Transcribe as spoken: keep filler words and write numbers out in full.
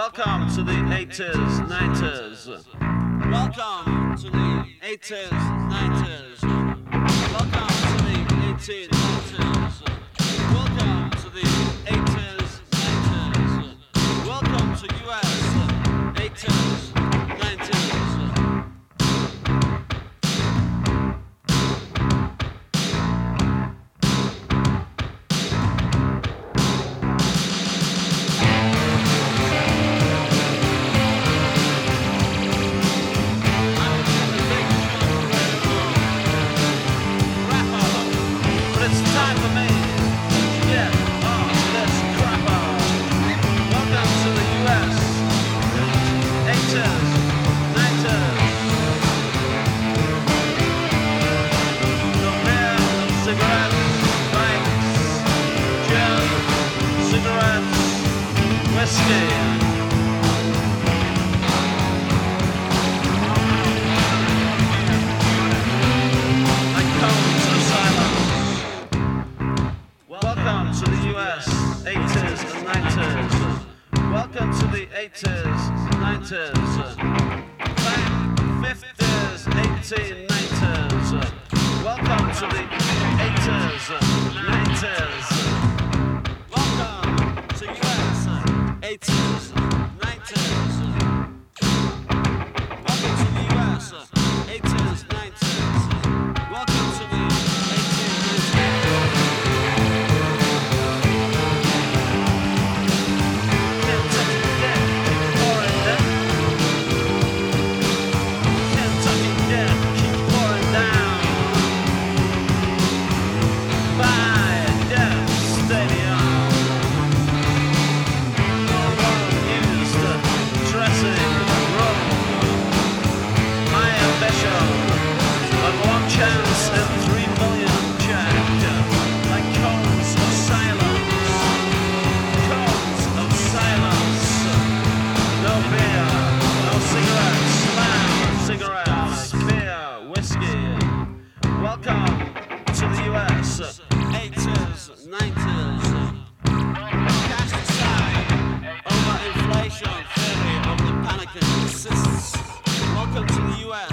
Welcome to the eighties, nineties. Welcome to the eighties, nineties. Welcome to the eighties, nineties. Welcome to the eighties, nineties. Welcome to U S eighties, nineties. Welcome to the U S eighties and nineties. Welcome to the eighties, nineties. fifties, eighties, nineties. Welcome to the eighties, nineties. Welcome to U S eighties, nineties. Welcome to the U S eighties, nineties. Welcome to the Welcome to the U S eighties, nineties. Cast aside over-inflation theory of the panic exists. Welcome to the U S